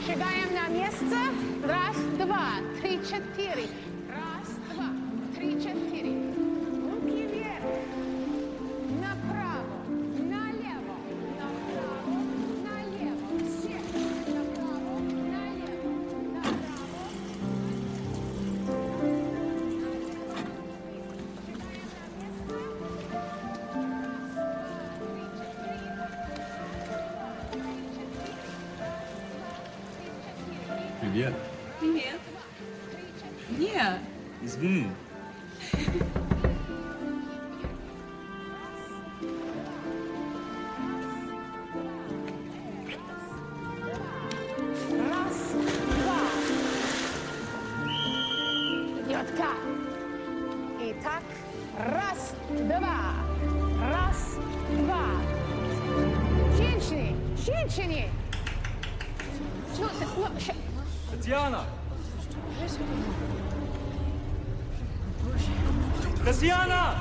Шагаем на место. Раз, два, три, четыре. Раз, два, три, четыре. Руки вверх. Направо, налево. Направо, налево. Все. Направо, налево. Направо. Привет. Привет. Нет. Извини. Раз, два. Идет как? Итак, раз, два. Раз, два. Женщины. Ну, Татьяна! Татьяна!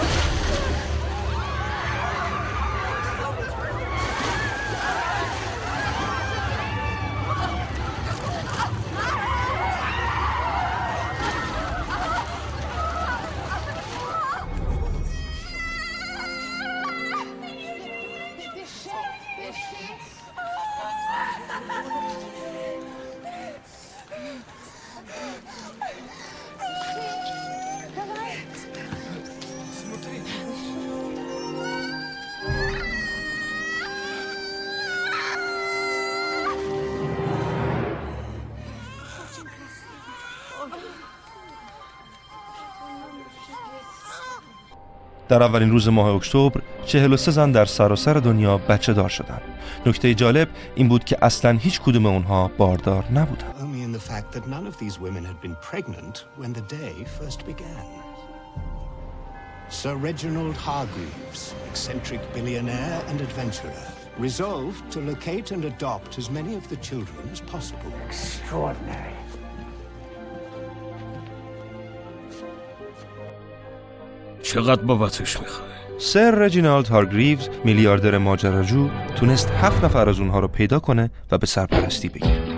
Дыши. Давай. Смотри. در اولین روز ماه اکتبر 43 زن در سراسر دنیا بچه دار شدند. نکته جالب این بود که اصلاً هیچ کدوم اونها باردار نبودند. Only in the fact that none of these women had been pregnant when the day first began. Sir Reginald Hargreaves, eccentric billionaire and adventurer, resolved to locate and adopt as many of the children as possible. Extraordinary. چقدر بابتش میخوای؟ سر رجینالد هارگریوز میلیاردر ماجراجو تونست 7 نفر از اونها رو پیدا کنه و به سرپرستی بگیره.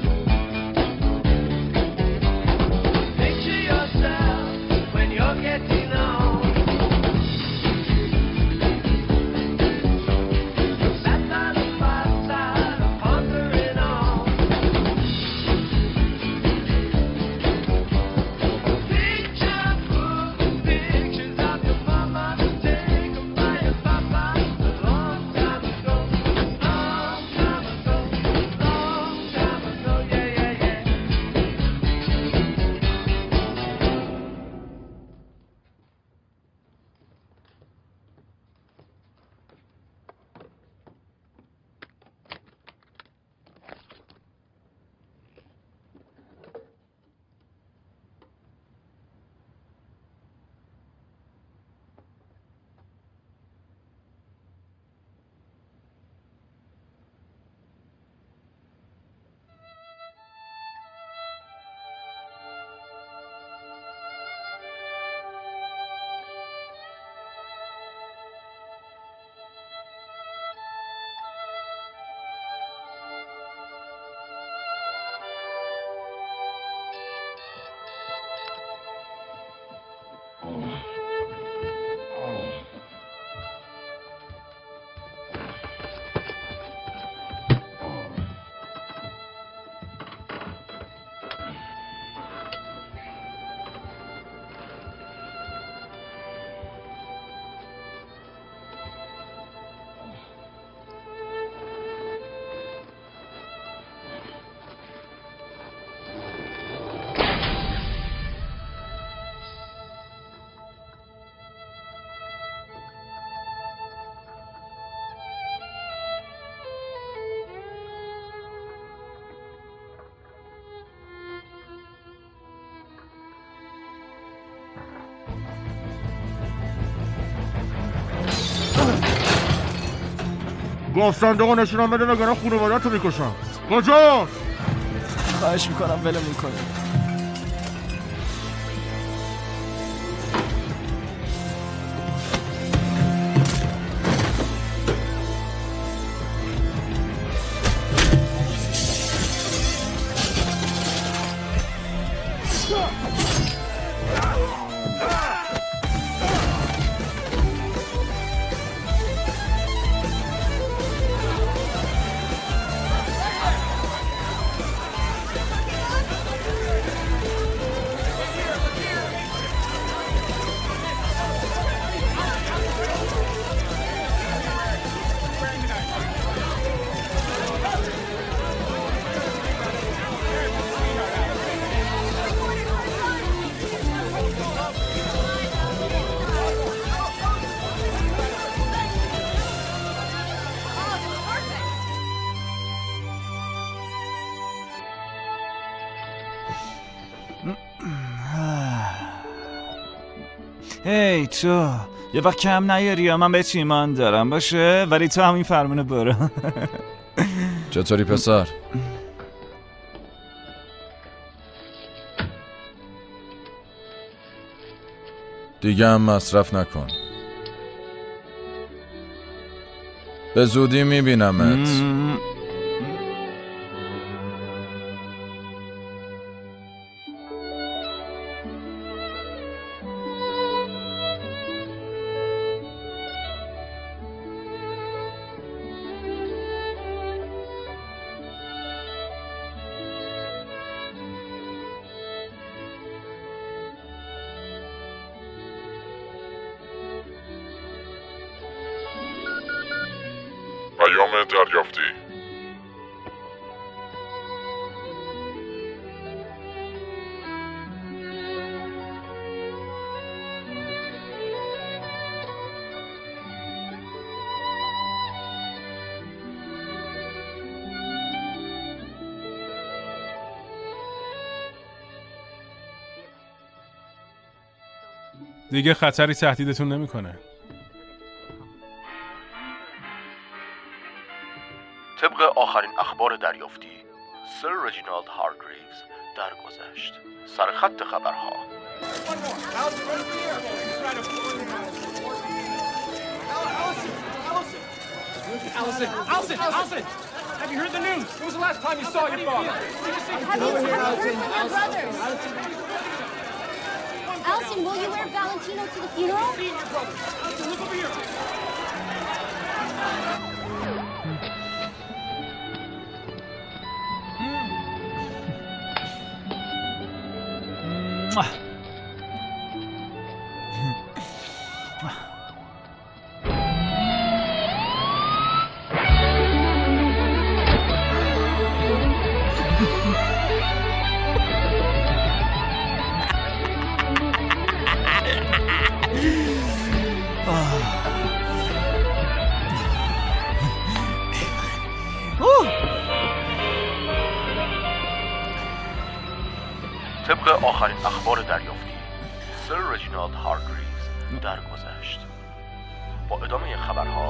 گفت صندوق نشونم بده وگرنه خانواده‌تو میکشم. کجاست؟ خواهش میکنم ولمون کنید. هی تو یه وقت کم نیاری یا من بهت ایمان دارم باشه، ولی تو همین فرمونه برو. چطوری پسر؟ دیگه هم مصرف نکن، به زودی میبینمت. پیام دریافتی. دیگه خطری تهدیدتون نمیکنه. طبق آخرین اخبار دریافتی، سر رجینالد هارگریوز درگذشت. سرخط خبرها. Allison! Have you heard the news? When was the last time you saw your father? Have you heard from your brothers? Allison, will you wear Valentino to the funeral? Allison, look over here. طبق آخرین اخبار دریافتی، سر رجینالد هارگریوز درگذشت. با ادامه خبرها.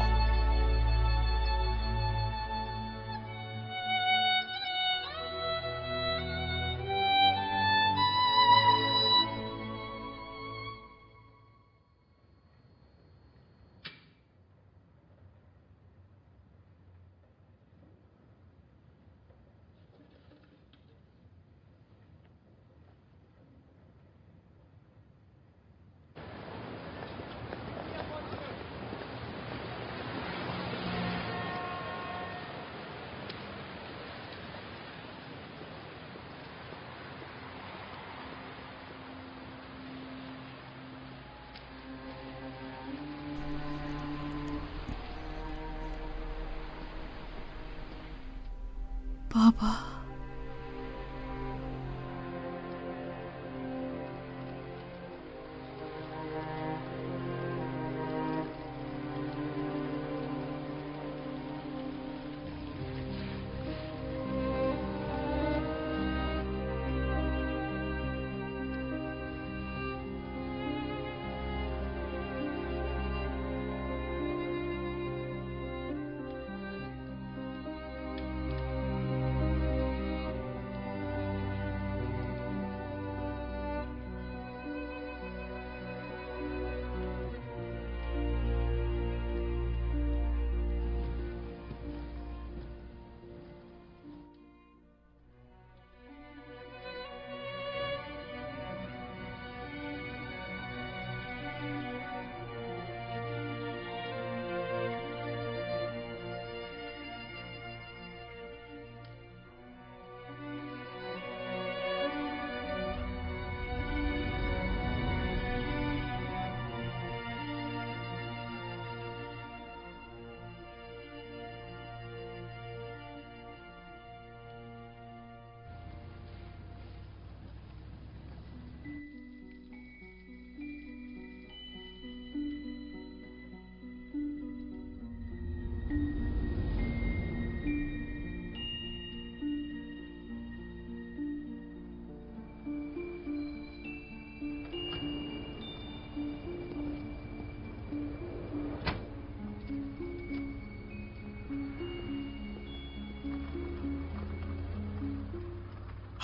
بابا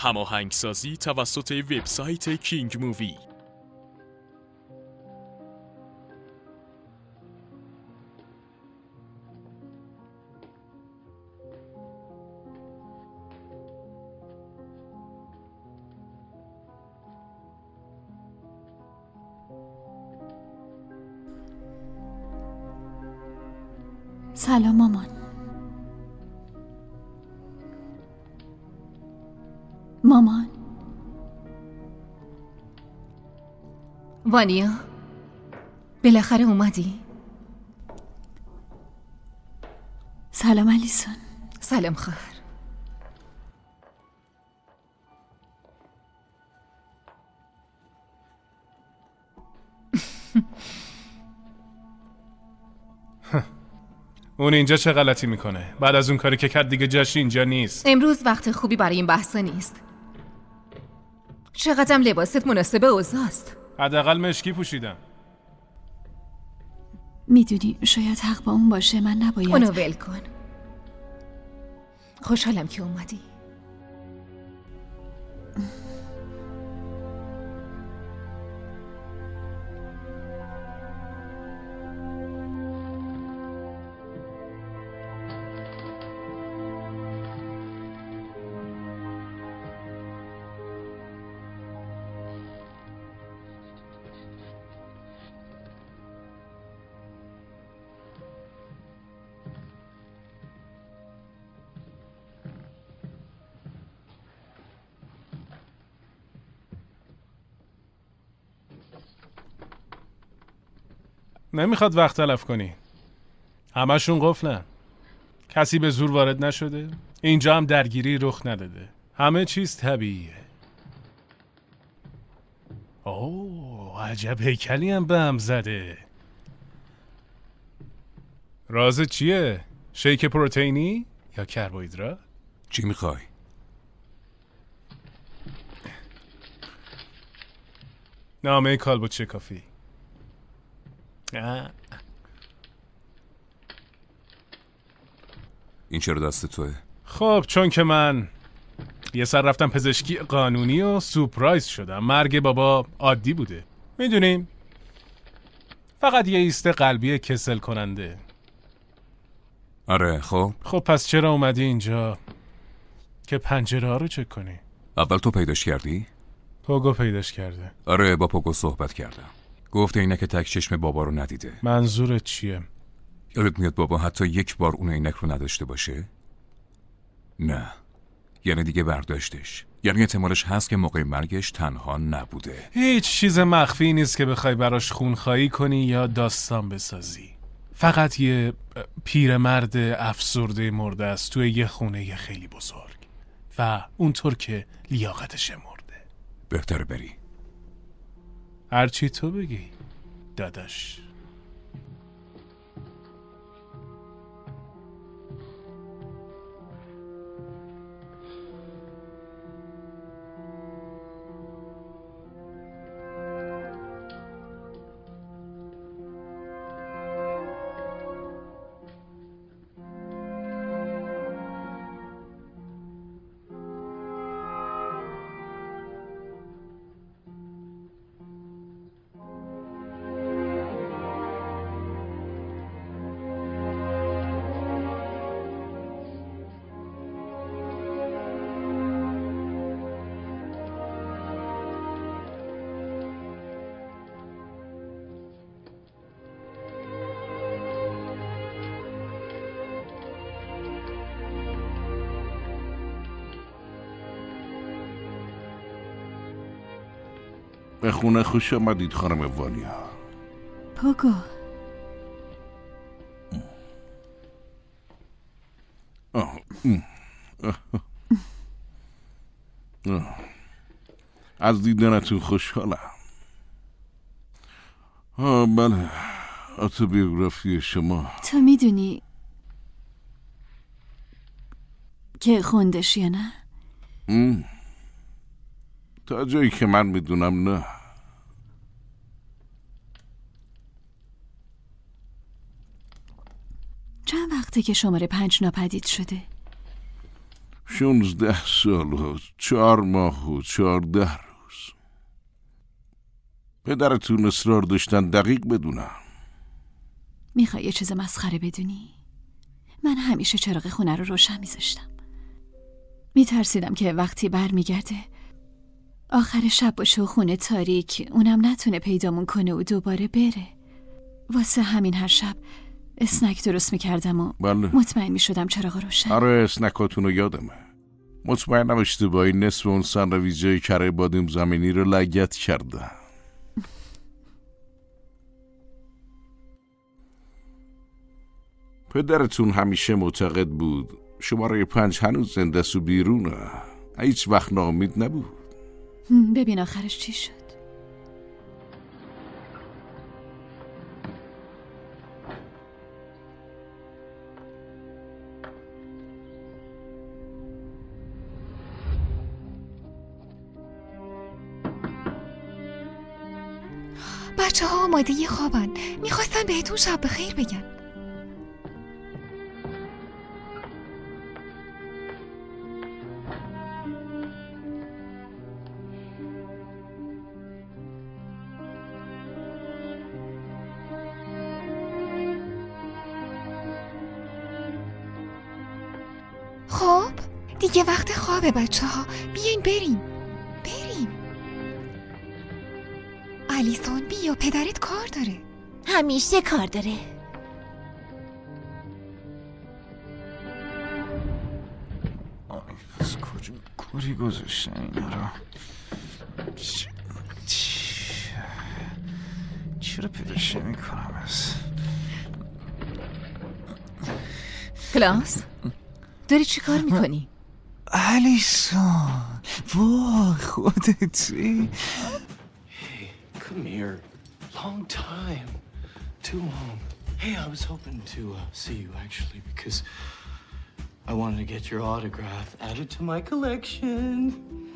هماهنگسازی توسط وبسایت کینگ مووی. سلام مامان. مامان. وانیا بالاخره اومدی؟ سلام الیسون. سلام خواهر. اون اینجا چه غلطی میکنه؟ بعد از اون کاری که کرد دیگه جاش اینجا نیست. امروز وقت خوبی برای این بحثا نیست. چقدرم لباست مناسب اوضاعست. حداقل مشکی پوشیدم. میدونی شاید حق با اون باشه، من نباید. اونو ول کن. خوشحالم که اومدی. نمیخواد وقت تلف کنی. همشون قفلن. کسی به زور وارد نشده. اینجا هم درگیری رخ نداده. همه چیز طبیعیه. اوه عجب هیکلی هم به هم زده. راز چیه؟ شیک پروتئینی یا کربوهیدرات؟ چی میخوای؟ نامه کالبوچه کافی. این چرا دست توه؟ خب چون که من یه سر رفتم پزشکی قانونی و سورپرایز شدم. مرگ بابا عادی بوده، میدونیم، فقط یه ایست قلبی کسل کننده. آره خب پس چرا اومدی اینجا که پنجره ها رو چک کنی؟ اول تو پیداش کردی؟ پوگو پیداش کرده. آره با پوگو صحبت کردم. گفته اینه که تک چشم بابا رو ندیده. منظورت چیه؟ یادت میاد بابا حتی یک بار اون عینک رو نداشته باشه؟ نه، یعنی دیگه برداشتش. یعنی احتمالش هست که موقع مرگش تنها نبوده. هیچ چیز مخفی نیست که بخوای براش خونخواهی کنی یا داستان بسازی. فقط یه پیرمرد افسرده مرده است توی یه خونه خیلی بزرگ و اونطور که لیاقتش مرده. بهتره بری. هرچی تو بگی داداش. به خونه خوش آمدید خانم وانیا. پوگو از دیدنتون خوشحالم. بله، اتوبیوگرافی شما. تو میدونی که خوندش یا نه؟ تا جایی که من میدونم نه. چند وقته که شماره 5 ناپدید شده؟ 16 سال و 4 ماه و 14 روز. پدرتون اصرار داشتن دقیق بدونم. میخوای یه چیز مسخره بدونی؟ من همیشه چراغ خونه رو روشن میذاشتم. میترسیدم که وقتی برمیگرده آخر شب باشه و خونه تاریک، اونم نتونه پیدامون کنه و دوباره بره. واسه همین هر شب اسنک درست میکردم و مطمئن میشدم چراغ روشن. آره اسنکاتون رو یادمه. مطمئنم اشتباهی نصف اون ساندویچای کره بادام زمینی رو لگت کردم. پدرتون همیشه معتقد بود شماره 5 هنوز زنده است و بیرونه. هیچ وقت ناامید نبود. ببین آخرش چی شد. بچه ها آماده ی خوابن. میخواستن بهتون شب بخیر بگن. خب دیگه وقت خوابه بچه ها. بیاین بریم. الیسون بیا، پدرت کار داره. همیشه کار داره. از کجا گذاشتن اینا رو؟ چرا پیداش نمی‌کنم از کلاس داری چی کار میکنی؟ الیسون وای خودتی. Come here. Long time. Too long. Hey, I was hoping to see you actually because I wanted to get your autograph added to my collection.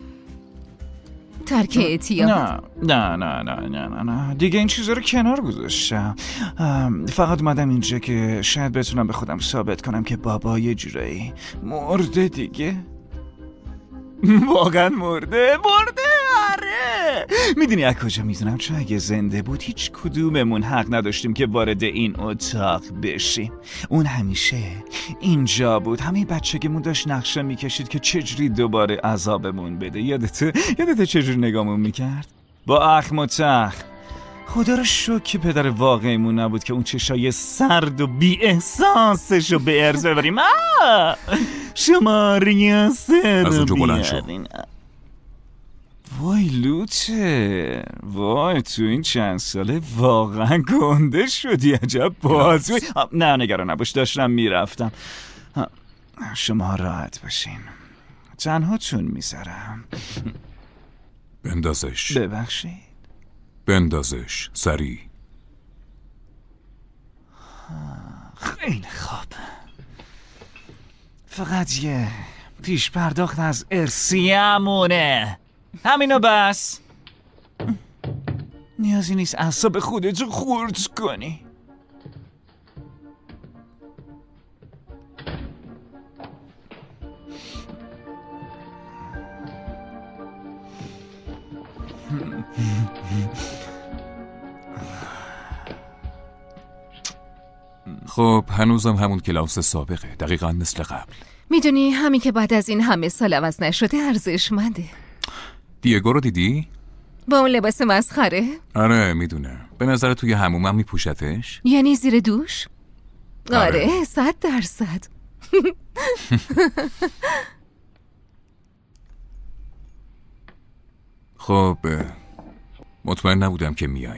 ترک اعتیاد. نه دیگه این چیزا رو کنار گذاشتم. فقط اومدم اینجا که شاید بتونم به خودم ثابت کنم که بابا یه جورایی مرده دیگه. واقعا مرده. آره میدونی از کجا میدونم؟ چون اگه زنده بود هیچ کدوممون حق نداشتیم که وارد این اتاق بشیم. اون همیشه اینجا بود. همه بچگیمون داشت نقشه میکشید که چجوری دوباره عذابمون بده. یادته چجوری نگامون میکرد؟ با اخم و تخم. خدا رو شکر که پدر واقعیمون نبود که اون چشای سرد و بی احساسشو به ارز ببریم. شماره سر از اونجا بلند شو. وای لوته، وای تو این چند ساله واقعا گنده شدی. عجب بازوی. نه نگران نباش، داشتم میرفتم. شما راحت باشین، تنهاتون میذارم. بندازش. ببخشید. بندازش سریع. خیلی خوب. فقط یه پیش پرداخت از ارسیه‌مونه. همینو بس. نیازی نیست اعصاب خودتو خورد کنی. خب هنوزم همون کلاس سابقه، دقیقاً مثل قبل. میدونی همین که بعد از این همه سال عوض نشده ارزشمنده. دیگو رو دیدی؟ با اون لباس مسخره؟ آره میدونه. به نظر توی حمومم میپوشتش؟ یعنی زیر دوش؟ آره 100%. خب مطمئن نبودم که میای.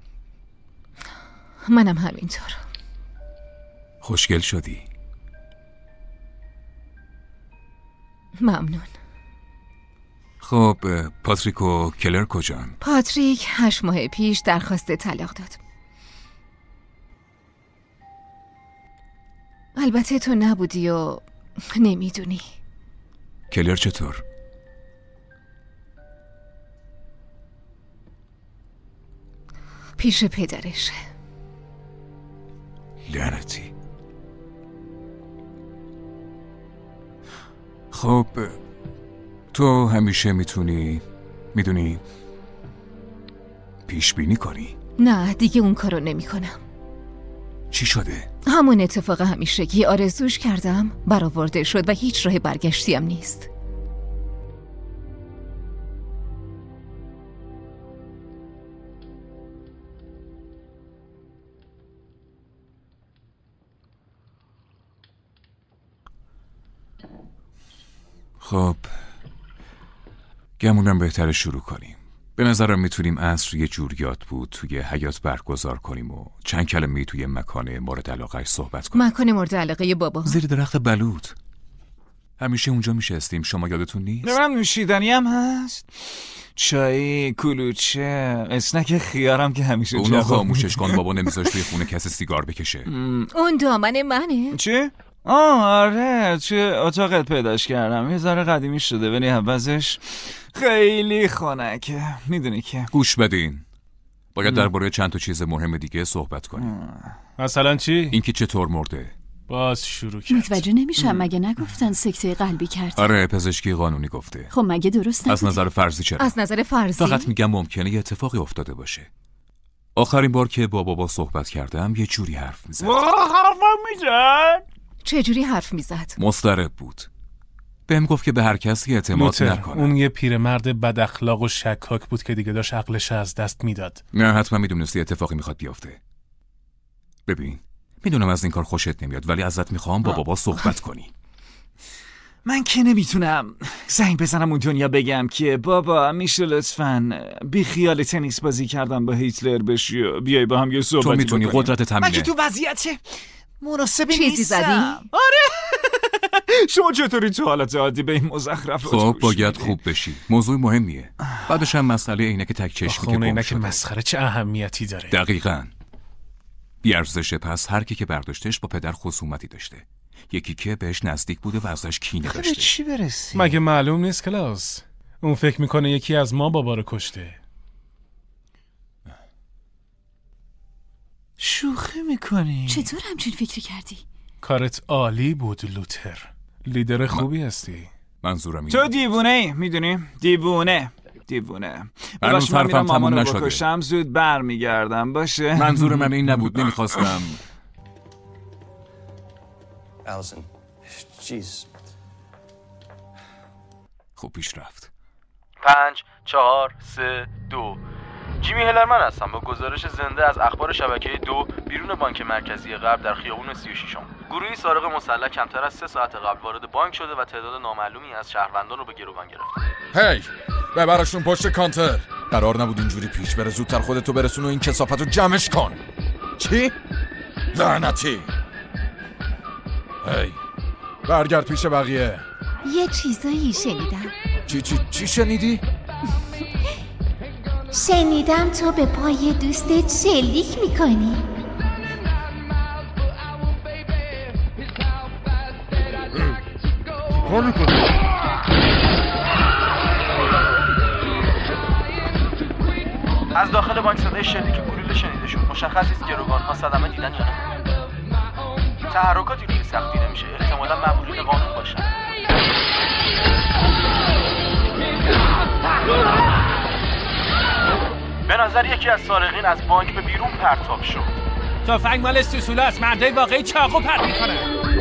منم همینطور. خوشگل شدی. ممنون. خب پاتریک و کلر کجان؟ پاتریک 8 ماه پیش درخواست طلاق داد. البته تو نبودی و نمیدونی. کلر چطور؟ پیش پدرشه. لعنتی. خب تو همیشه میدونی پیش بینی کنی؟ نه دیگه اون کارو نمی کنم. چی شده؟ همون اتفاق همیشگی آرزوش کردم، برآورده شد و هیچ راه برگشتیم نیست. خب گمونم بهتره شروع کنیم. به نظرم میتونیم عصر یه جور یاد بود توی حیاط برگزار کنیم و چند کلمه توی مکان مورد علاقه‌اش صحبت کنیم. مکان مورد علاقه بابا؟ زیر درخت بلوط. همیشه اونجا میشستیم، شما یادتون نیست؟ من نوشیدنی هم هست، چای، کلوچه، اسنک خیارم که همیشه اونو خاموشش کن، بابا نمیذاش توی خونه کسی سیگار بکشه. اون دامن منه. چی؟ آره توی اتاقت پیداش کردم، یه ذره قدیمی شده ولی عوضش خیلی خنکه. میدونی که گوش بدین، باید درباره چند تا چیز مهم دیگه صحبت کنیم. مثلا چی؟ اینکه چطور مرده. باز شروع کرد. متوجه نمیشم، مگه نگفتن سکته قلبی کرد؟ آره پزشکی قانونی گفته. خب مگه درست نبوده؟ از نظر فرضی چرا؟ از نظر فرضی؟ فقط میگم ممکنه یه اتفاقی افتاده باشه. آخرین بار که با بابا صحبت کردم یه جوری حرف میزد. چه جوری حرف میزد؟ مضطرب بود. بهم گفت که به هر کسی اعتماد نکنه. اون یه پیرمرد بد اخلاق و شکاک بود که دیگه داشت عقلش از دست میداد. نه حتما میدونستی اتفاقی میخواد بیفته. ببین میدونم از این کار خوشت نمیاد ولی ازت میخوام با بابا صحبت کنی. من که نمیتونم زنگ بزنم اون دنیا بگم که بابا میشه لطفاً بی خیال تنیس بازی کردم با هیتلر بشی و بیای با هم یه صحبتی تو میتونی بکنیم. قدرت تمینه. من که تو وضعیت مناسبی چیزی نیستم. زدی؟ آره. شما چطوری تو حالت عادی به این مزخرفات خب باید خوب بشی، موضوع مهمیه. بعدش هم مسئله عینک تک چشمی که عینک مسخره چه اهمیتی داره؟ دقیقاً. بی‌ارزشه. پس هر کی که برداشتش با پدر خصومتی داشته، یکی که بهش نزدیک بوده و ازش کینه داشته. چی برسی؟ مگه معلوم نیست کلاس؟ اون فکر میکنه یکی از ما بابا رو کشته. شوخی میکنی؟ چطور همچین فکری کردی؟ کارت عالی بود لوتر، لیدر خوبی هستی. منظورم تو دیوونه ای، میدونی؟ دیوونه هنوز حرفم تموم نشده. بکشم زود بر میگردم باشه. منظور من این نبود، نمیخواستم. Allison, jeez. خوب پیش رفت. 5 4 3 2 جیمی هلرمن هستم با گزارش زنده از اخبار شبکه 2 بیرون بانک مرکزی غرب در خیابون 36م. گروهی سارق مسلح کمتر از 3 ساعت قبل وارد بانک شده و تعداد نامعلومی از شهروندان رو به گروگان گرفته. هی ببرشون پشت کانتر. قرار نبود اینجوری پیش بره. زودتر خودتو برسون و این کثافتو جمعش کن. چی؟ لعنتی. هی برگرد پیش بقیه. یه چیزایی شنیدم. چی شنیدی؟ شنیدم تو به پای دوستت شلیک میکنی. از داخل بانک صدای شلیک گلوله شنیده شد. مشخص نیست گروگان‌ها صدمه دیدن یا نه. تحرکاتی روی سختی نمیشه، احتمالاً مأمورین قانون باشن. به نظر یکی از سارقین از بانک به بیرون پرتاب شد. تفنگ مال سوسوله است، مردای واقعی چاقو پرت میکنه.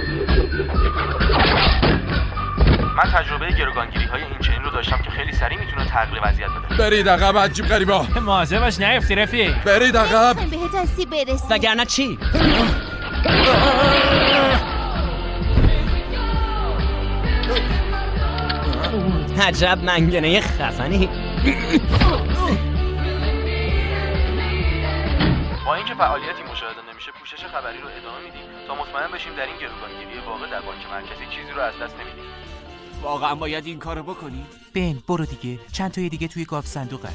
من تجربه گروگانگیری های این چنین رو داشتم که خیلی سریع میتونه تغییر وضعیت بده. برید عقب عجیب غریبا. مواظب باش نیفتی رفیق. برید عقب. بهت آسیب برسه. وگرنه چی؟ عجب منگنه خفنی. با اینکه فعالیتی مشاهده نمیشه پوشش خبری رو ادامه میدیم تا مطمئن بشیم در این گروگانگیری واقع در بانک مرکزی چیزی رو از دست نمیدیم. واقعا باید این کارو بکنی؟ بن برو دیگه، چند تای دیگه توی گاف صندوقه.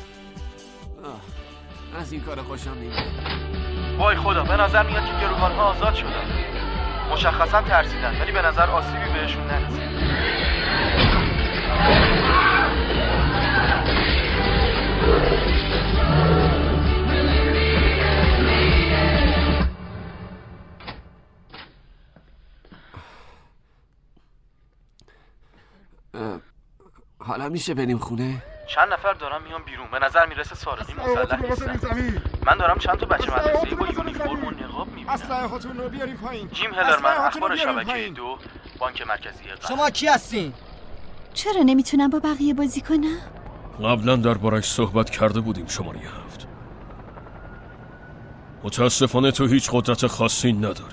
از این کار خوشم نمیاد. وای خدا، به نظر میاد که گروگان‌ها آزاد شدن. مشخصا ترسیدن ولی به نظر آسیبی بهشون نرسید. میشه بریم خونه؟ چند نفر دارن میان بیرون، به نظر میرسه سارقین مسلح نیستن. من دارم چند تا بچه مدرسه‌ای با یونیفرم و نقاب میبینم. اسلحه‌هاتون رو بیارین پایین. جیم هلرمن، اخبار شبکه 2 بانک مرکزی غرب. شما کی هستین؟ چرا نمیتونم با بقیه بازی کنم؟ قبلا دربارش صحبت کرده بودیم. شماره 7. متاسفانه تو هیچ قدرت خاصی نداری.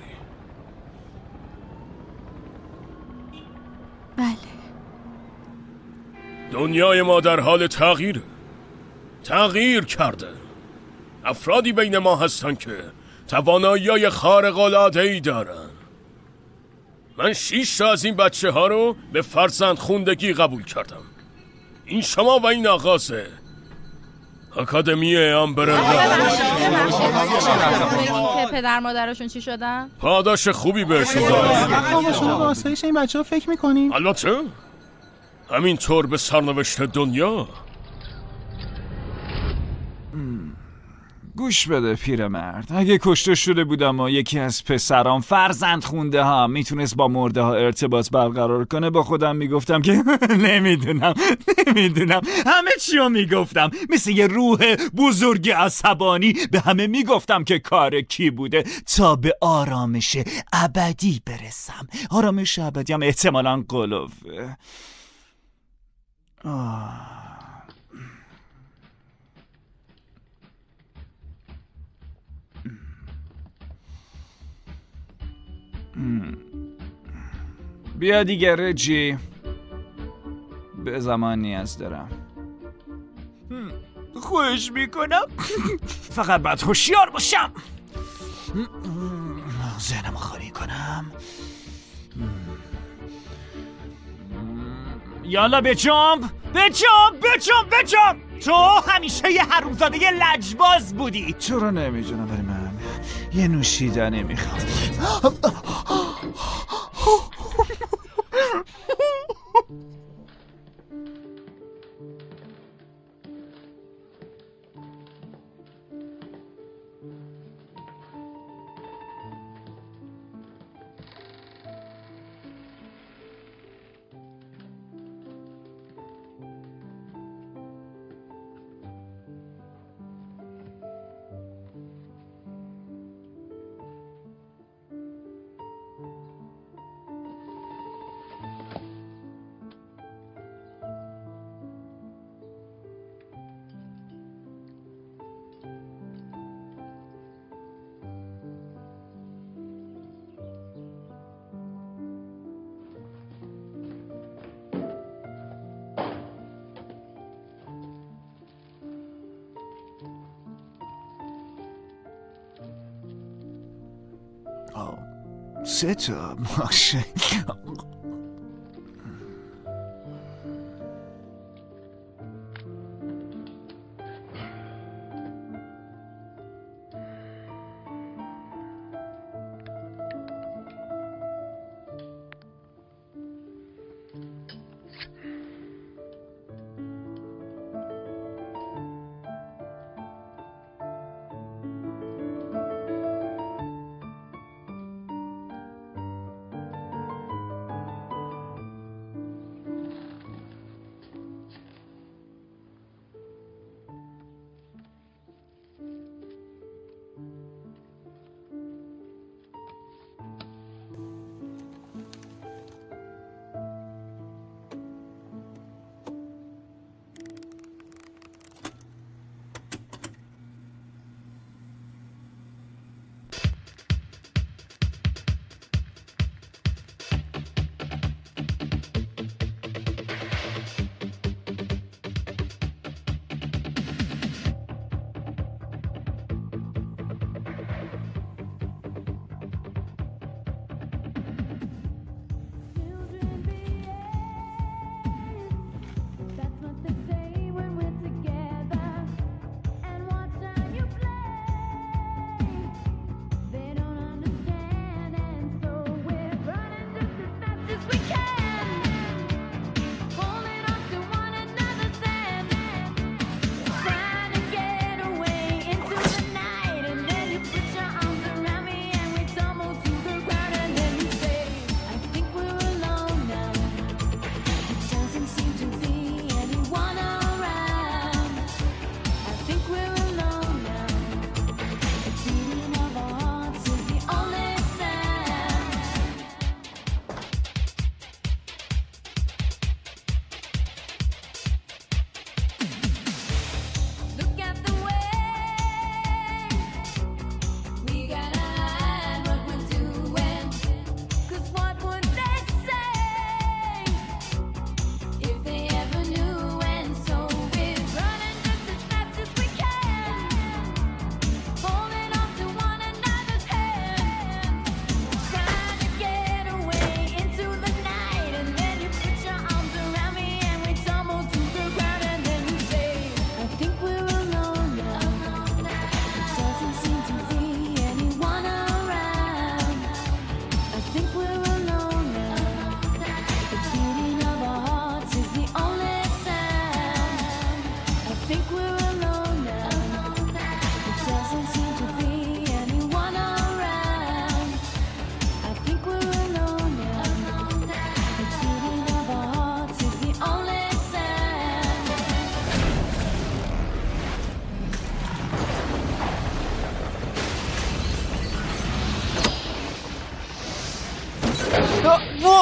بله. دنیای ما در حال تغییره. تغییر کرده. افرادی بین ما هستن که توانایی‌های خارق‌العاده‌ای دارن. من 6 تا از این بچه ها رو به فرزند خوندگی قبول کردم. این شما و این آغازه. اکادمی امبرر که پدر مادرشون چی شدن؟ پاداش خوبی بهشون دادن. ما شما به آسایش این بچه ها فکر میکنیم؟ البته همینطور به سرنوشت دنیا. گوش بده پیرمرد، اگه کشته شده بودم و یکی از پسرام فرزند خونده ها میتونست با مرده ها ارتباط برقرار کنه، با خودم میگفتم که نمیدونم همه چیو میگفتم، مثل یه روح بزرگ عصبانی به همه میگفتم که کار کی بوده تا به آرامش ابدی برسم. آرامش ابدی هم احتمالاً قلوبه. بیا دیگه رجی، به زمان نیاز دارم. خوش میکنم فقط باید هوشیار باشم. ذهنم خالی کنم. یالا بجنب. تو همیشه یه حرومزاده لجباز بودی. چرا نمیدونم، ولی من یه نوشیدنی میخوام. سه تا باشه.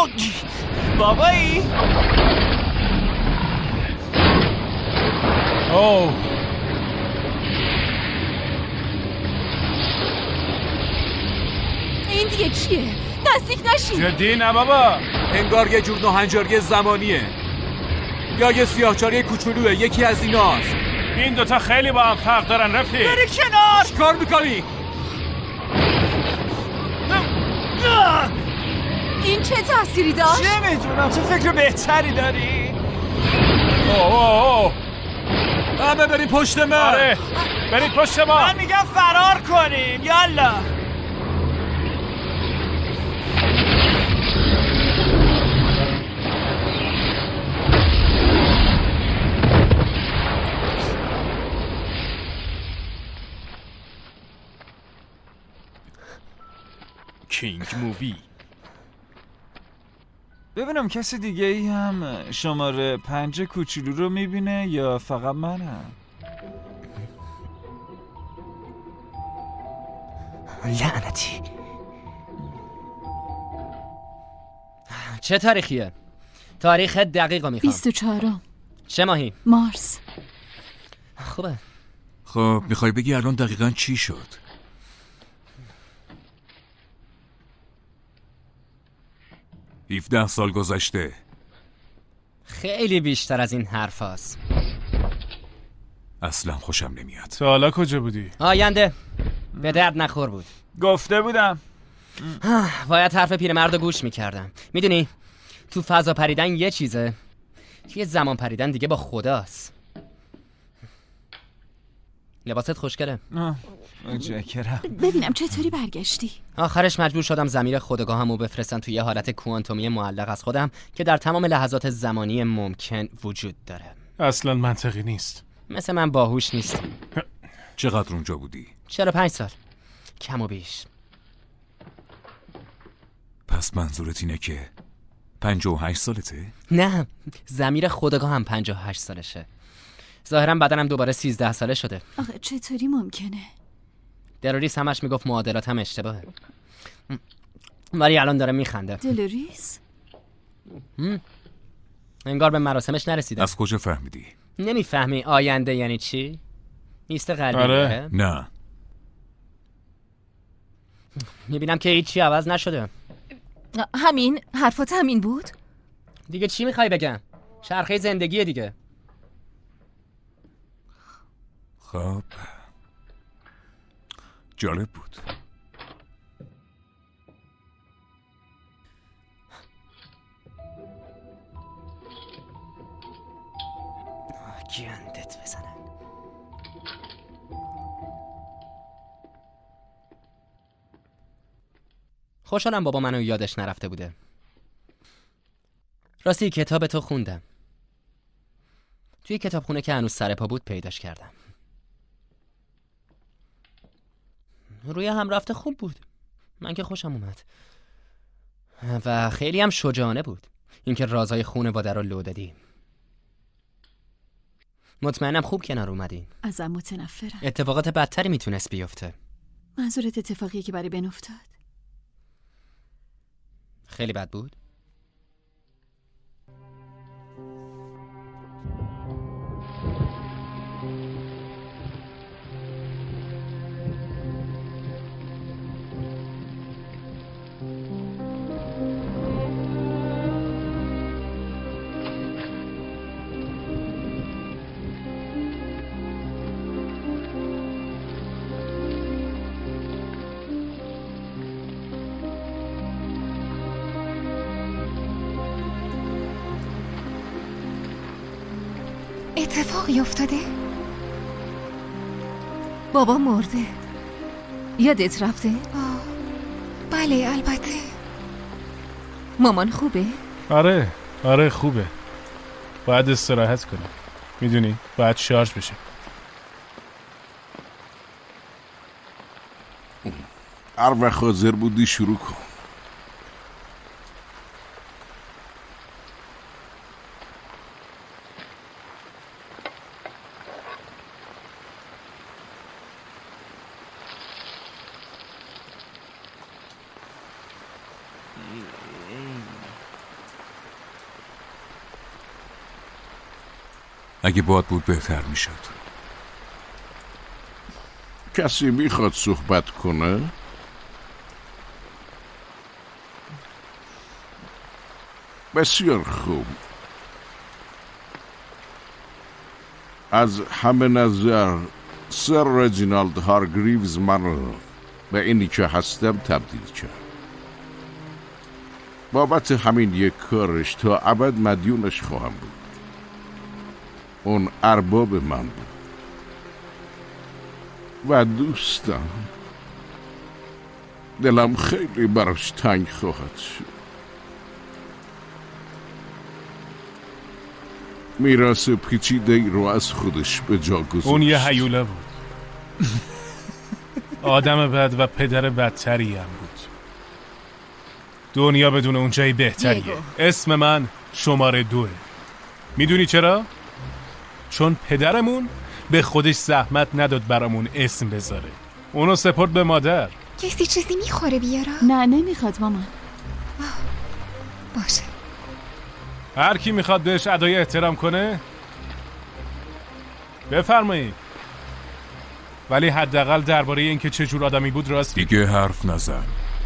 بابایی اوه این دیگه چیه؟ نزدیک نشین. جدی نه بابا، انگار یه جور ناهنجاری زمانیه یا یه سیاهچاله کوچولوه، یکی از ایناست. این دوتا خیلی با هم فرق دارن رفیق. بری کنار. چیکار میکنی؟ این چه تأثیری داشت؟ چه میدونم، تو فکر بهتری داری؟ اوه همه بریم پشت من. آره برید پشت ما. من میگم فرار کنیم. یالا کینگ مووی. ببینم کسی دیگه ای هم شماره 5 کوچولو رو میبینه یا فقط منم؟ لعنتی. چه تاریخیه؟ تاریخ دقیق رو میخوام. 24. چه ماهی؟ مارس. خوبه. خب میخوای بگی الان دقیقاً چی شد؟ « 17 سال گذشته. خیلی بیشتر از این حرف هست. اصلا خوشم نمیاد. تو حالا کجا بودی؟ آینده به درد نخور بود. گفته بودم. باید حرف پیرمرد رو گوش میکردم. میدونی تو فضا پریدن یه چیزه، توی زمان پریدن دیگه با خداست. لباست خوشگله. متشکرم. ببینم چطوری برگشتی؟ آخرش مجبور شدم ضمیر خودآگاهمو بفرستم توی یه حالت کوانتومی معلق از خودم که در تمام لحظات زمانی ممکن وجود داره. اصلا منطقی نیست. مثل من باهوش نیست. چقدر اونجا بودی؟ 45 سال کم و بیش. پس منظورت اینه که 58 سالته؟ نه، ضمیر خودآگاهم 58 سالشه. ظاهرا بدنم دوباره 13 ساله شده. آخه چطوری ممکنه؟ دلوریس همش میگفت معادلات هم اشتباهه، ولی الان داره میخنده. دلوریس؟ انگار به مراسمش نرسیده. از کجا فهمیدی؟ نمیفهمی آینده یعنی چی؟ نیست قلبی. آره. نه. میبینم که هیچی عوض نشده. همین حرفات همین بود؟ دیگه چی میخوای بگم؟ چرخه زندگیه دیگه. خب جالب بود. گندت بزنن. خوشحالم بابا منو یادش نرفته بوده. راستی کتاب تو خوندم. توی کتابخونه که هنوز سر پا بود پیداش کردم. روی هم رفته خوب بود. من که خوشم اومد و خیلی هم شجاعانه بود اینکه رازهای خانواده رو لو دادی. مطمئنم خوب کنار اومدین. ازم متنفرم. اتفاقات بدتری میتونست بیفته. منظورت اتفاقیه که برای بن افتاد؟ خیلی بد بود. اتفاقی افتاده؟ بابا مرده. یادت رفته؟ بله البته. مامان خوبه؟ آره خوبه. باید استراحت کنه. میدونی باید شارژ بشه. هر وقت حاضر بودی شروع کن. اگه باد بود بهتر میشد. کسی میخواد صحبت کنه؟ بسیار خوب. از همه نظر سر رجینالد هارگریوز منو به اینی که هستم تبدیل کرد. بابت همین یک کارش تا ابد مدیونش خواهم بود. اون ارباب من بود و دوستم. دلم خیلی براش تنگ خواهد شد. میراث پیچیده‌ای رو از خودش به جا گذاشت. اون یه هیوله بود. آدم بد و پدر بدتری هم بود. دنیا بدون اون جای بهتریه. اسم من شماره 2. میدونی چرا؟ چون پدرمون به خودش زحمت نداد برامون اسم بذاره. اونو سپرد به مادر. کسی چیزی میخوره بیارا؟ نه نمیخواد مامان. باشه. هر کی میخواد بهش ادای احترام کنه بفرمایید، ولی حداقل درباره اینکه چه جور آدمی بود راست دیگه حرف نزن.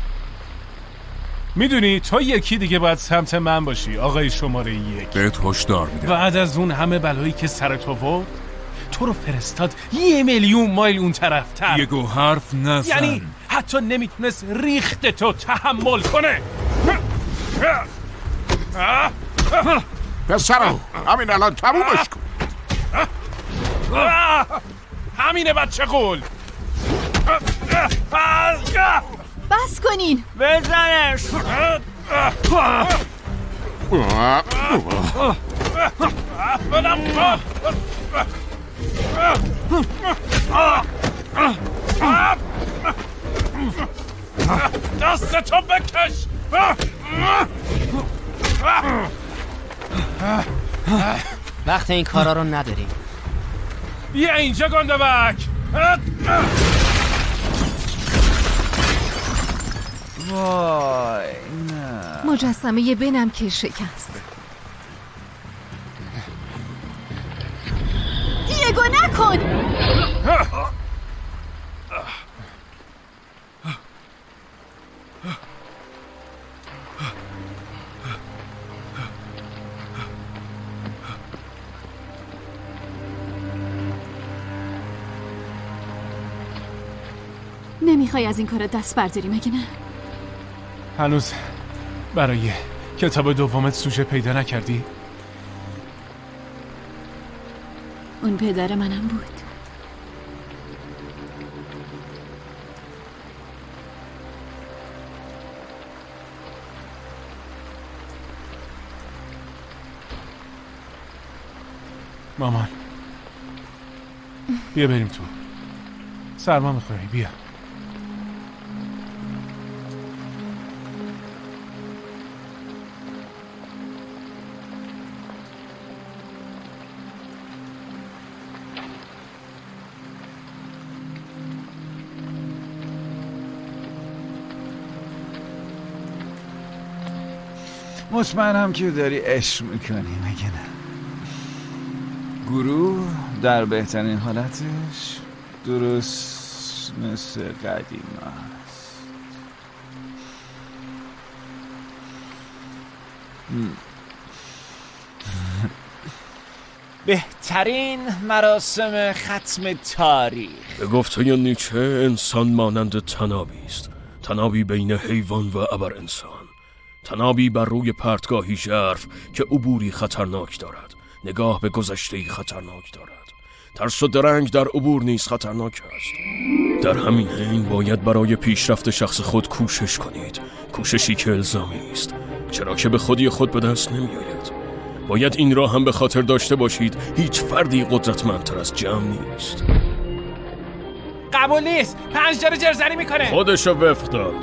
میدونی تو یکی دیگه باید سمت من باشی آقای شماره 1. بهت هشدار میدم. بعد از اون همه بلایی که سر تو بود تو رو فرستاد 1,000,000 مایل اون طرفتر. دیگو حرف نزن. یعنی حتی نمیتونست ریخت تو تحمل کنه. پسرم همین الان تمومش کن. همینه بچه قول. بس کنین. بزنش. دستتو بکش. وقت این کارا رو نداریم. بیا اینجا گندبک. وای نه. مجسمه بنم که شکست. دیگو نکن. نمیخوای از این کار دست برداری مگه نه؟ هنوز برای کتاب دومت سوژه پیدا نکردی؟ اون پدر منم بود. مامان بیا بریم تو. سرما میخوری بیا. مطمئنم که داری عشق میکنی مگه نه؟ گروه در بهترین حالتش درست مثل قدیم است. بهترین مراسم ختم تاریخ. به گفته نیچه انسان مانند تنابی است. تنابی بین حیوان و ابر انسان. تنابی بر روی پرتگاهی ژرف که عبوری خطرناک دارد. نگاه به گذشته‌ای خطرناک دارد. ترس و درنگ در عبور نیز خطرناک است. در همین حین باید برای پیشرفت شخص خود کوشش کنید. کوششی که الزامی است، چرا که به خودی خود به دست نمی آید. باید این را هم به خاطر داشته باشید هیچ فردی قدرتمندتر از جمع نیست. قبول نیست. 5 داره جرزنی میکنه. خودشو وفق داد.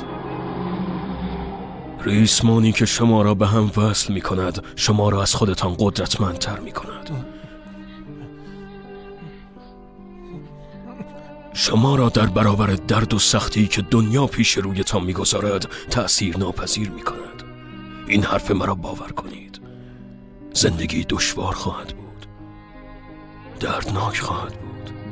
ریسمانی که شما را به هم وصل می کند شما را از خودتان قدرتمندتر می کند. شما را در برابر درد و سختی که دنیا پیش رویتان می گذارد تأثیر ناپذیر می کند. این حرف مرا باور کنید. زندگی دشوار خواهد بود. دردناک خواهد بود.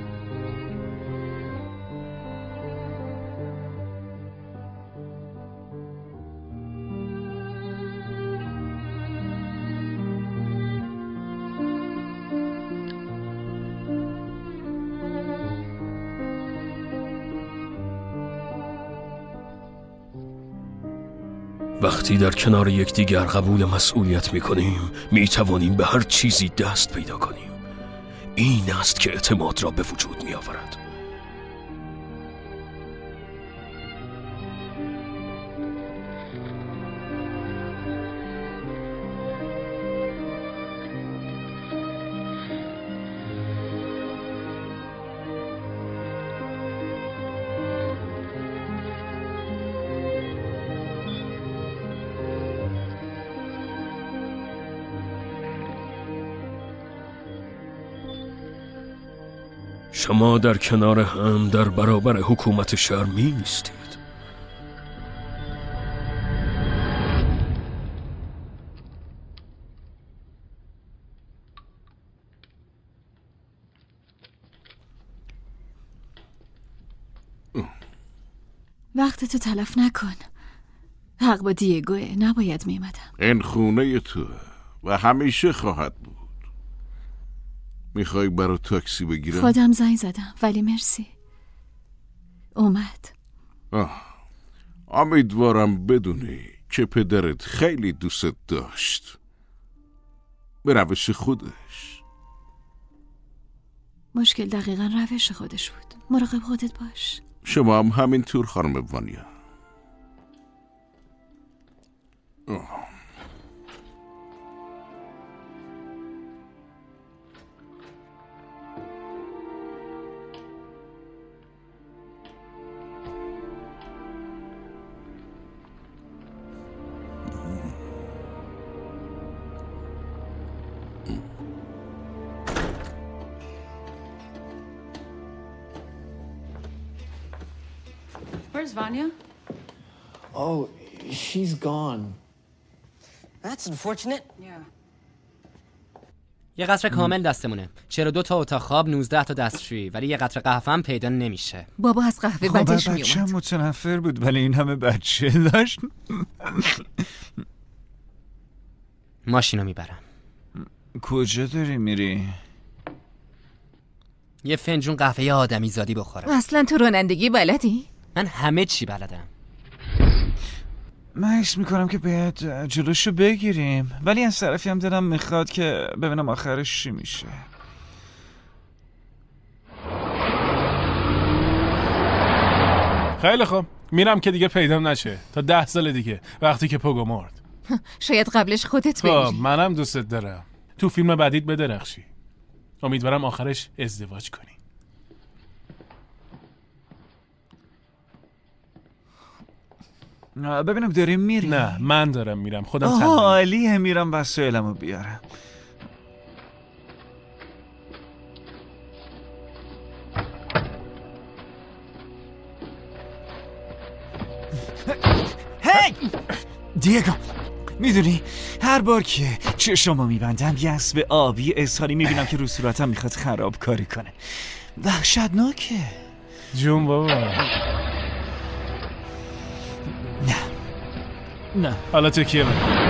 وقتی در کنار یکدیگر قبول مسئولیت می‌کنیم، می‌توانیم به هر چیزی دست پیدا کنیم. این است که اعتماد را به وجود می‌آورد. شما در کنار هم در برابر حکومت شهر می‌ایستید. وقتتو تلف نکن. حق با دیگوه، نباید میمدم. این خونه تو و همیشه خواهد بود. میخوای برای تاکسی بگیرم؟ خودم زنگ زدم ولی مرسی. اومد. امیدوارم بدونی که پدرت خیلی دوست داشت. به روش خودش. مشکل دقیقا روش خودش بود. مراقب خودت باش. شما هم همینطور خانم وانیا. Where's Vanya? Oh, she's gone. That's unfortunate. Yeah. یه قطره کامل دستمونه. 42 تا اتاق خواب، 19 تا دستشویی، ولی یه قطره قهوه هم پیدا نمیشه. بابا از قهوه بدش میومد. بچه‌م متنفر بود ولی این همه بچه داشت. ماشینو میبرم. کجا داری میری؟ یه فنجون قهوه آدمی زادی بخورم. اصلا تو رانندگی بلدی؟ من همه چی بلدم. من حس میکنم که باید جلوشو بگیریم، ولی از طرفی هم دلم میخواد که ببینم آخرش چی میشه. خیلی خوب، میرم که دیگه پیدام نشه تا 10 سال دیگه، وقتی که پوگو مرد. شاید قبلش خودت بگیری. منم دوستت دارم. تو فیلم بعدیت بدرخشی. امیدوارم آخرش ازدواج کنی. ببینم داریم میری؟ نه، من دارم میرم. خودم تنهایی. عالیه، میرم وسایلمو بیارم. هی! دیگو، میدونی هر بار که چشمو میبندم یه اسب آبی اسهالی میبینم که رو صورتم میخواد خراب کاری کنه. وحشتناکه. جون بابا. نه حالا تکیه بده.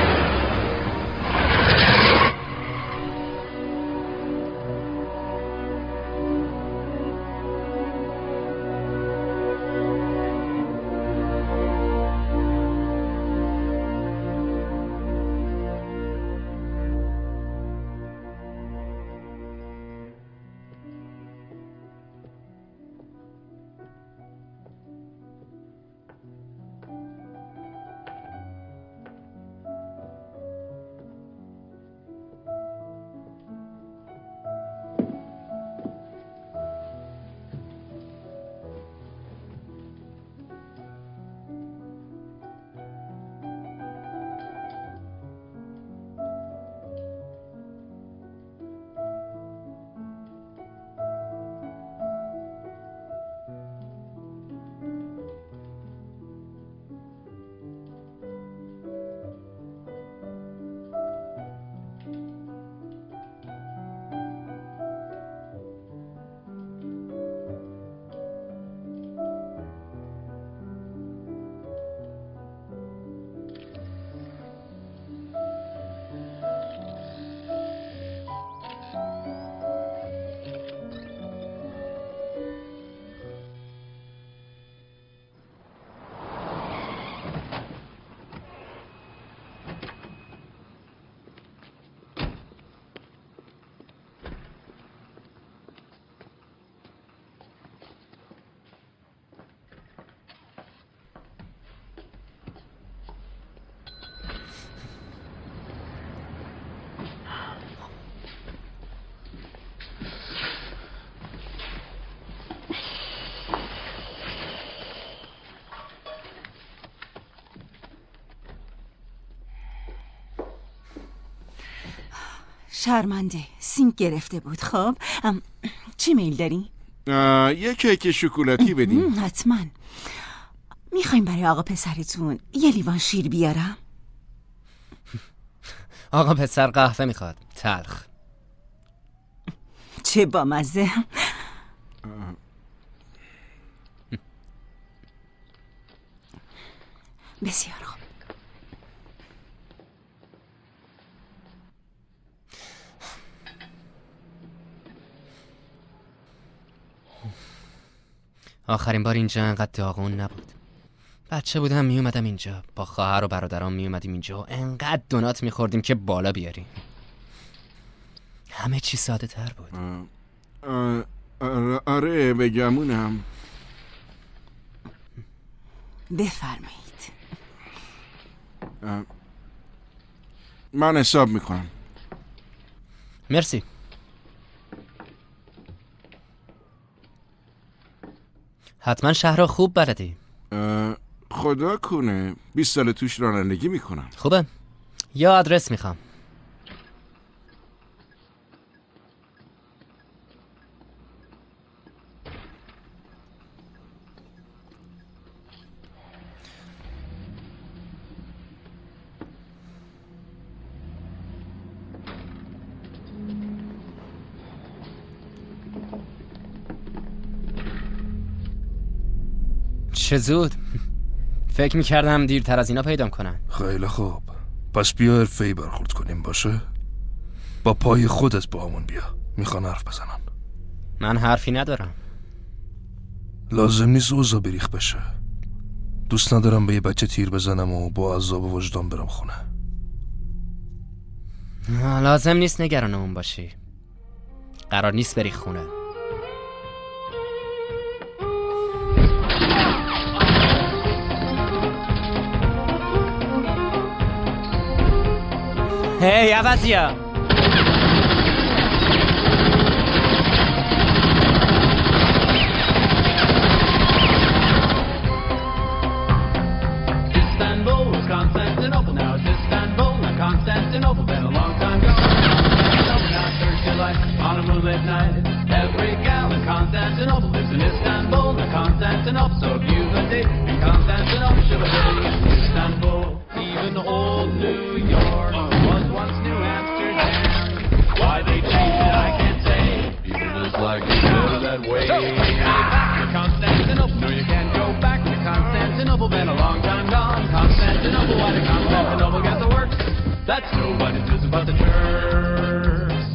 شرمنده، سینک گرفته بود. خب چی میل داری؟ یه کیک شکلاتی بدین. حتما. میخوایم برای آقا پسرتون یه لیوان شیر بیارم؟ آقا پسر قهوه میخواد، تلخ. چه بامزه. بسیار خوب. آخرین بار اینجا انقدر داغون نبود. بچه بودم میومدم اینجا، با خواهر و برادرام میومدیم اینجا و انقدر دونات میخوردیم که بالا بیاریم. همه چی ساده تر بود. آره بگمونم. بفرمایید. من حساب میکنم. مرسی. حتما شهر خوب بلدی. خدا کنه 20 سال توش رانندگی میکنم. خوبه. یا آدرس میخوام. چه زود. فکر میکردم دیرتر از اینا پیدام کنن. خیلی خوب، پس بیا حرفه‌ای برخورد کنیم باشه؟ با پای خودت با همون بیا. میخوان حرف بزنن. من حرفی ندارم. لازم نیست اوضاع بریخ بشه. دوست ندارم به یه بچه تیر بزنم و با عذاب وجدان برم خونه. لازم نیست نگران اون باشی. قرار نیست بری خونه. هی عوضیا. Istanbul was Constantinople, now it's Istanbul, not Constantinople, been a long time gone. Now Thursday light on a moonlit night. Every gal in Constantinople lives in Istanbul, not Constantinople. So if you've a date in Constantinople, should have been in Istanbul. Even old New York was once New Amsterdam. Why they changed it, I can't say. People just like it better that way. So back to Constantinople. No, you can't go back to Constantinople. Been a long time gone. Constantinople, why did Constantinople get the works? That's nobody's business but the Turks.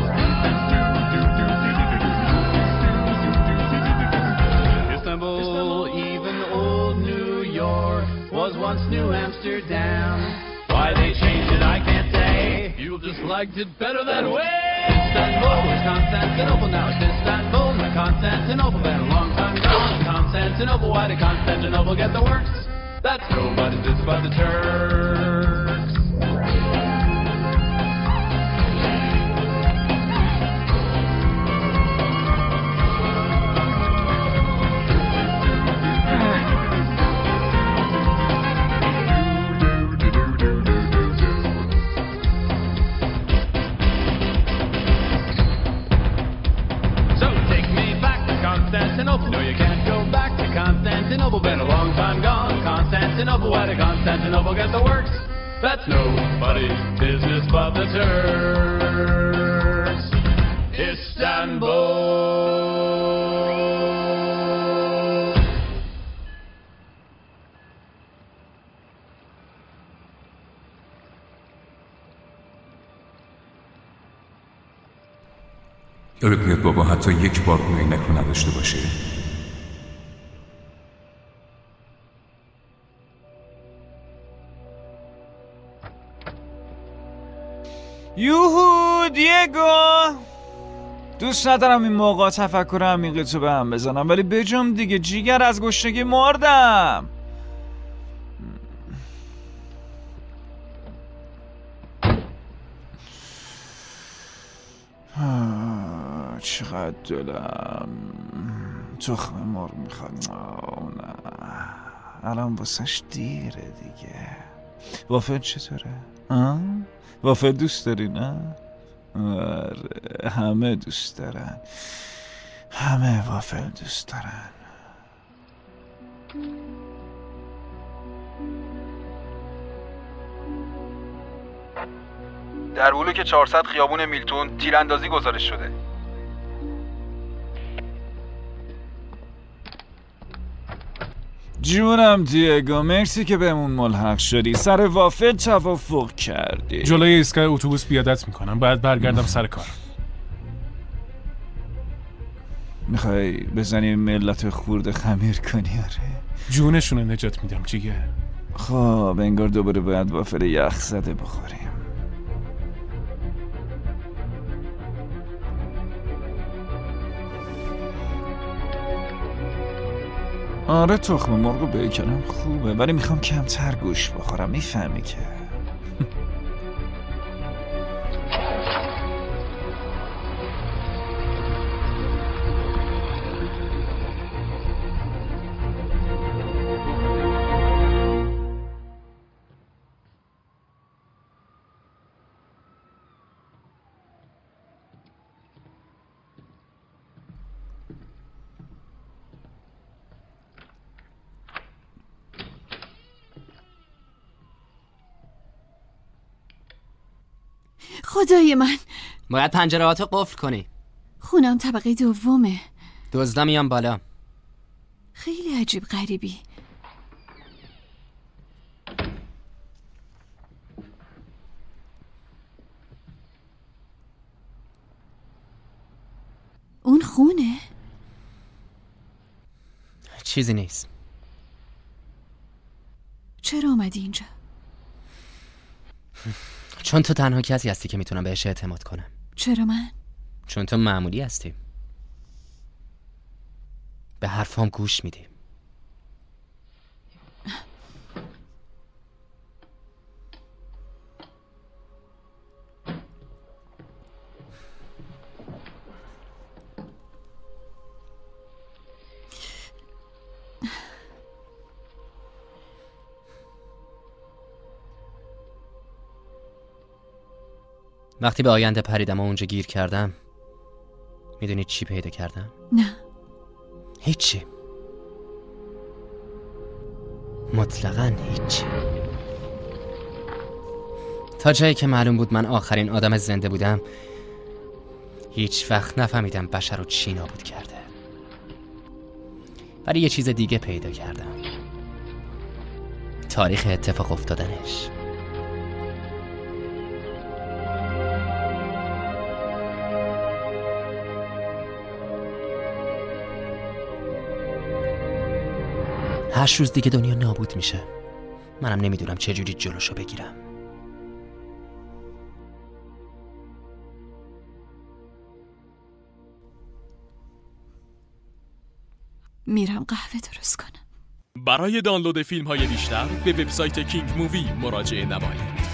Istanbul, even old New York was once New Amsterdam. Why they changed it, I can't say. You just liked it better that way. Istanbul was Constantinople, now it's Istanbul, not Constantinople. Been a long time gone. Constantinople, why did Constantinople get the works? That's nobody's business but the Turks. Constantinople, no you can't go back to Constantinople, been a long time gone. Constantinople, why did Constantinople get the works? That's nobody's business but the Turks. Istanbul. یادت میاد بابا حتی یک بار اون عینک رو نداشته باشه؟ یوهو دیگو، دوست ندارم این موقع تفکر عمیقی تو به هم بزنم، ولی بجم دیگه، جیگر از گشنگی مردم. چقدر دلم تخم مرغ میخواد. نه الان واسش دیره دیگه. وافل چطوره؟ وافل دوست داری نه؟ آره همه دوست دارن، همه وافل دوست دارن. در بلوک 400 خیابون میلتون تیراندازی گزارش شده. جونم دیگو، مرسی که بهمون ملحق شدی. سر وافل توافق کردی. جلوی ایستگاه اتوبوس پیادت میکنم، بعد برگردم سر کار. میخوای بزنی ملت خورده خمیر کنی؟ آره جونشونو نجات میدم جیگر. خب انگار دوباره باید وافل یخ زده بخوریم. آره تخم مرغ و بیکنم خوبه، ولی میخوام کمتر گوشت بخورم، میفهمی که؟ خدای من، باید پنجرهاتو قفل کنی. خونم طبقه دومه. دزدا میان بالا. خیلی عجیب غریبی. اون خونه؟ چیزی نیست. چرا اومدی اینجا؟ چون تو تنها کسی هستی که میتونم بهش اعتماد کنم. چرا من؟ چون تو معمولی هستی، به حرفام گوش میدی. وقتی به آینده پریدم و اونجا گیر کردم، میدونی چی پیدا کردم؟ نه. هیچی. مطلقاً هیچی. تا جایی که معلوم بود من آخرین آدم زنده بودم، هیچ وقت نفهمیدم بشر رو چی نابود کرده. ولی یه چیز دیگه پیدا کردم. تاریخ اتفاق افتادنش. هر روز دیگه دنیا نابود میشه. منم نمیدونم چجوری جلوشو بگیرم. میرم قهوه درست کنم. برای دانلود فیلم های بیشتر به وبسایت کینگ مووی مراجعه نمایید.